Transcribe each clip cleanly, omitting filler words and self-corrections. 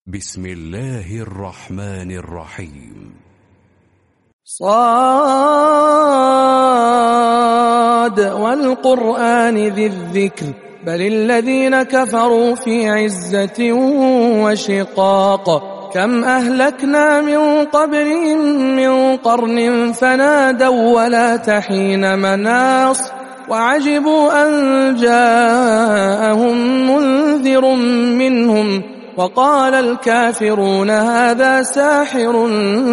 بسم الله الرحمن الرحيم. صاد والقرآن ذي الذكر بل الذين كفروا في عزة وشقاق كم أهلكنا من قبلهم من قرن فنادوا ولا تحين مناص وعجبوا أن جاءهم منذر منهم وقال الكافرون هذا ساحر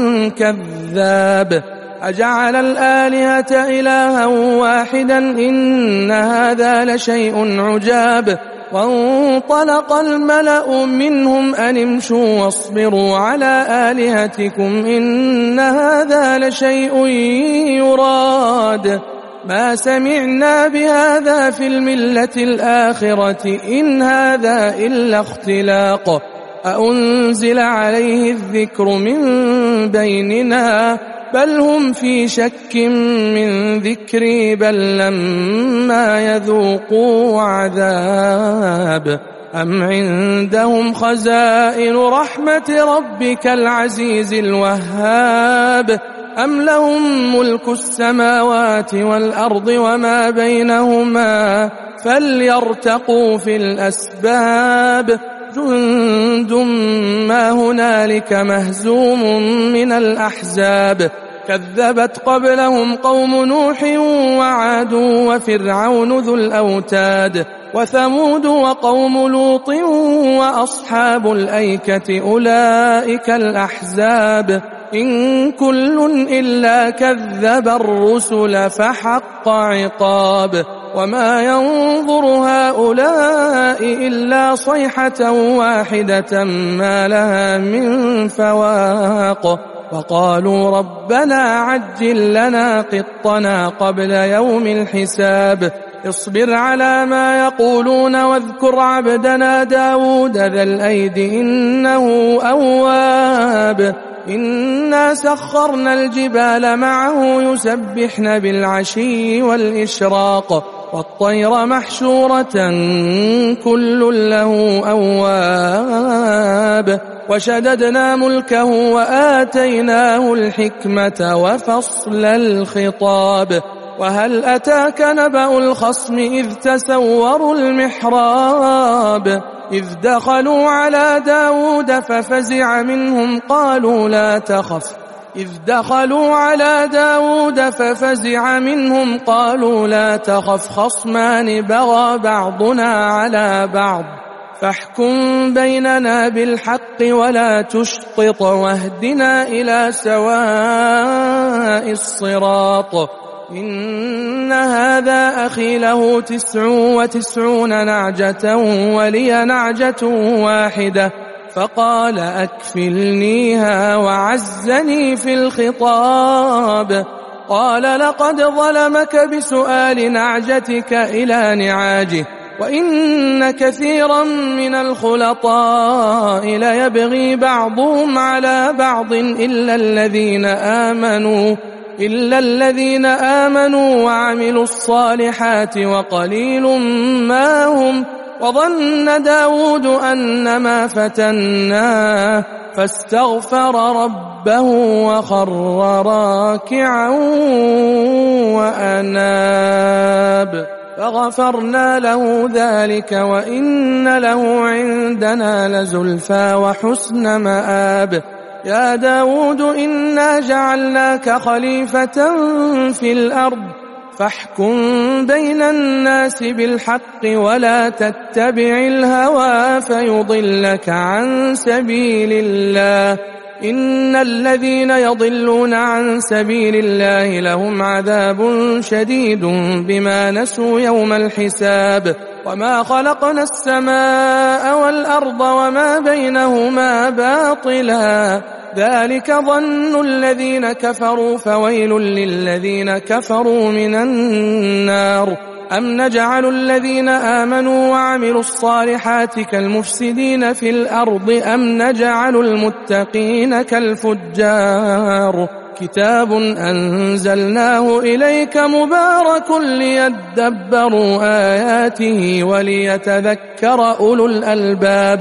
كذاب أجعل الآلهة إلها واحدا إن هذا لشيء عجاب وانطلق الملأ منهم أن امشوا واصبروا على آلهتكم إن هذا لشيء يراد ما سمعنا بهذا في الملة الآخرة إن هذا إلا اختلاق أأنزل عليه الذكر من بيننا بل هم في شك من ذكري بل لما يذوقوا عذاب أم عندهم خزائن رحمة ربك العزيز الوهاب أم لهم ملك السماوات والأرض وما بينهما فليرتقوا في الأسباب جند ما هنالك مهزوم من الأحزاب كذبت قبلهم قوم نوح وعاد وفرعون ذو الأوتاد وثمود وقوم لوط وأصحاب الأيكة أولئك الأحزاب إن كل إلا كذب الرسل فحق عقاب وما ينظر هؤلاء إلا صيحة واحدة ما لها من فواق وقالوا ربنا عجل لنا قطنا قبل يوم الحساب اصبر على ما يقولون واذكر عبدنا داود ذا الأيد إنه أواب إنا سخرنا الجبال معه يسبحن بالعشي والإشراق والطير محشورة كل له أواب وشددنا ملكه وآتيناه الحكمة وفصل الخطاب وهل أتاك نبأ الخصم إذ تسوروا المحراب إذ دخلوا على داود ففزع منهم قالوا لا تخف إذ دخلوا على داود ففزع منهم قالوا لا تخف خصمان بغى بعضنا على بعض فاحكم بيننا بالحق ولا تشطط واهدنا إلى سواء الصراط إن هذا أخي له 99 نعجة ولي نعجة واحدة فقال أكفلنيها وعزني في الخطاب قال لقد ظلمك بسؤال نعجتك إلى نعاجه وإن كثيرا من الخلطاء ليبغي بعضهم على بعض إلا الذين آمنوا وعملوا الصالحات وقليل ما هم وظن داود أنما فتناه فاستغفر ربه وخر راكعا وأناب فغفرنا له ذلك وإن له عندنا لزلفى وحسن مآب يا داود إنا جعلناك خليفة في الأرض فاحكم بين الناس بالحق ولا تتبع الهوى فيضلك عن سبيل الله إن الذين يضلون عن سبيل الله لهم عذاب شديد بما نسوا يوم الحساب وما خلقنا السماء والأرض وما بينهما باطلا ذلك ظن الذين كفروا فويل للذين كفروا من النار أم نجعل الذين آمنوا وعملوا الصالحات كالمفسدين في الأرض أم نجعل المتقين كالفجار كتاب أنزلناه إليك مبارك ليدبروا آياته وليتذكر أولو الألباب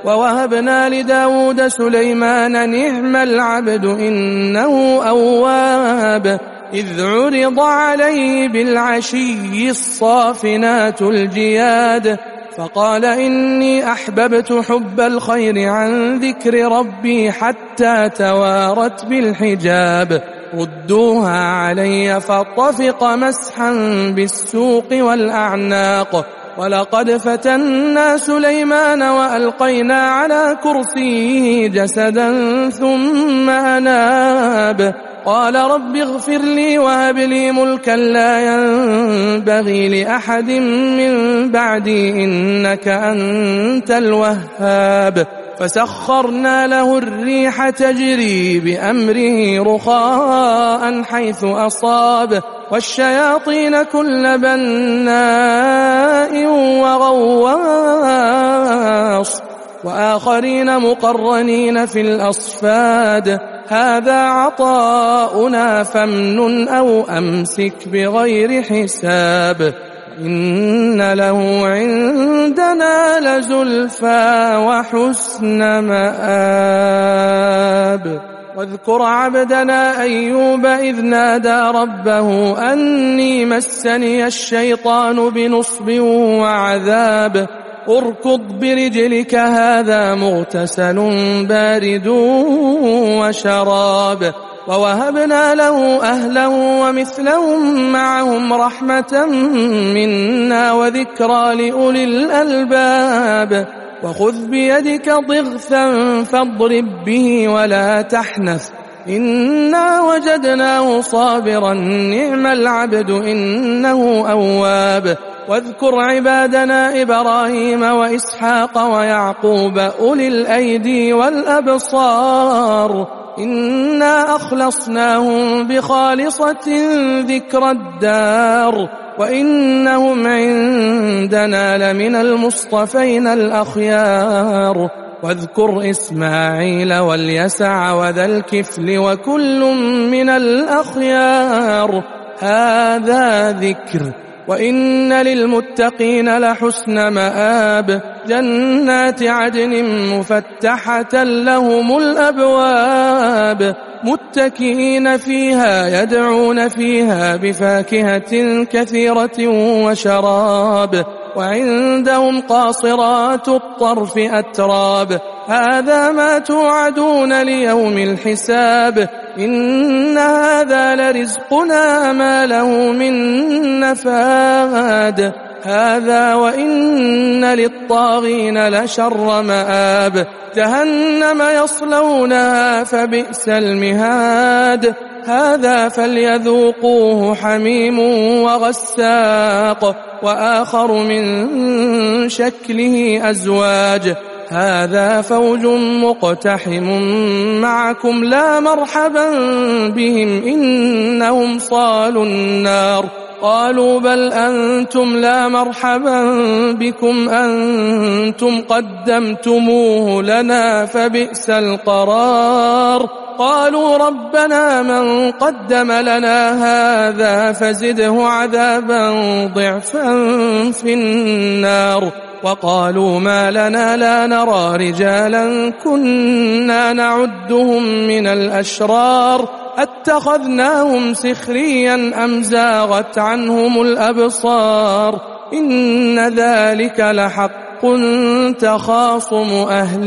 ووهبنا لداود سليمان نعم العبد إنه أواب إذ عرض عليه بالعشي الصافنات الجياد فقال إني أحببت حب الخير عن ذكر ربي حتى توارت بالحجاب ردوها علي فطفق مسحا بالسوق والأعناق ولقد فتنا سليمان وألقينا على كرسيه جسدا ثم أناب قال رب اغفر لي وهب لي ملكا لا ينبغي لأحد من بعدي إنك أنت الوهاب فسخرنا له الريح تجري بأمره رخاء حيث أصاب والشياطين كل بناء وغواص وآخرين مقرنين في الأصفاد هذا عطاؤنا فامنن أو أمسك بغير حساب إن له عندنا لزلفى وحسن مآب واذكر عبدنا أيوب إذ نادى ربه أني مسني الشيطان بنصب وعذاب اركض برجلك هذا مغتسل بارد وشراب ووهبنا له أهلا ومثلهم معهم رحمة منا وذكرى لأولي الألباب وخذ بيدك ضغثا فاضرب به ولا تحنث إنا وجدناه صابرا نعم العبد إنه أواب واذكر عبادنا إبراهيم وإسحاق ويعقوب أولي الأيدي والأبصار إنا أخلصناهم بخالصة ذكر الدار وإنهم عندنا لمن المصطفين الأخيار واذكر إسماعيل واليسع وذا الكفل وكل من الأخيار هذا ذكر وإن للمتقين لحسن مآب جنات عدن مفتحة لهم الأبواب متكئين فيها يدعون فيها بفاكهة كثيرة وشراب وعندهم قاصرات الطرف أتراب هذا ما توعدون ليوم الحساب إن هذا لرزقنا ما له من نفاد هذا وإن للطاغين لشر مآب جهنم يصلونها فبئس المهاد هذا فليذوقوه حميم وغساق وآخر من شكله أزواج هذا فوج مقتحم معكم لا مرحبا بهم إنهم صالوا النار قالوا بل أنتم لا مرحبا بكم أنتم قدمتموه لنا فبئس القرار قالوا ربنا من قدم لنا هذا فزده عذابا ضعفا في النار وقالوا ما لنا لا نرى رجالا كنا نعدهم من الأشرار اتخذناهم سخريا أم زاغت عنهم الأبصار إن ذلك لحق تخاصم أهل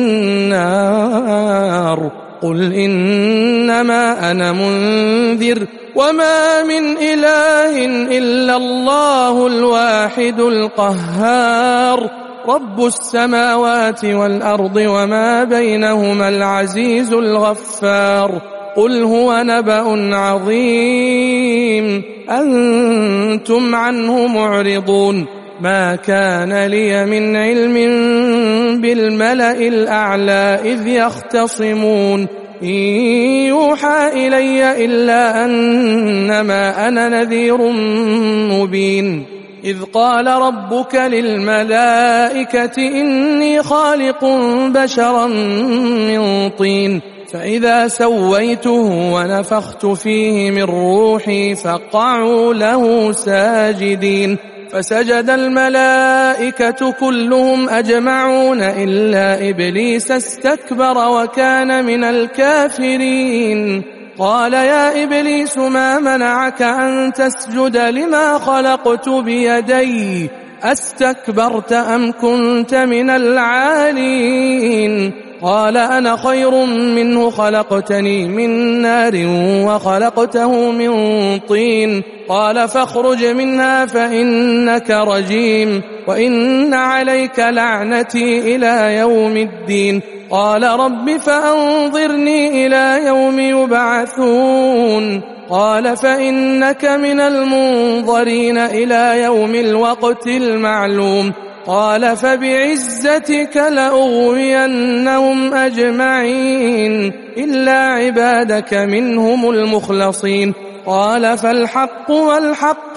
النار قل إنما أنا منذر وما من إله إلا الله الواحد القهار رب السماوات والأرض وما بينهما العزيز الغفار قل هو نبأ عظيم أنتم عنه معرضون ما كان لي من علم بالملأ الأعلى إذ يختصمون إن يوحى إلي إلا أنما أنا نذير مبين إذ قال ربك للملائكة إني خالق بشرا من طين فإذا سويته ونفخت فيه من روحي فقعوا له ساجدين فسجد الملائكة كلهم أجمعون إلا إبليس استكبر وكان من الكافرين. قال يا إبليس ما منعك أن تسجد لما خلقت بيدي أستكبرت أم كنت من العالين؟ قال أنا خير منه خلقتني من نار وخلقته من طين. قال فاخرج منها فإنك رجيم وإن عليك لعنتي إلى يوم الدين. قال رب فأنظرني إلى يوم يبعثون. قال فإنك من المنظرين إلى يوم الوقت المعلوم. قال فبعزتك لأغوينهم أجمعين إلا عبادك منهم المخلصين. قال فالحق والحق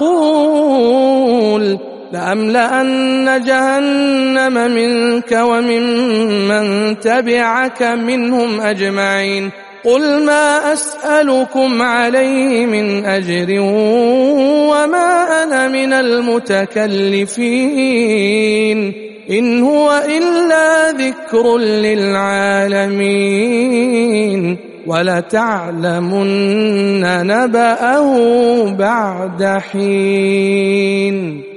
أقول لأملأن جهنم منك وممن تبعك منهم أجمعين. قل ما أسألكم عليه من أجر وما أنا من المتكلفين إن هو إلا ذكر للعالمين ولتعلمن نبأه بعد حين.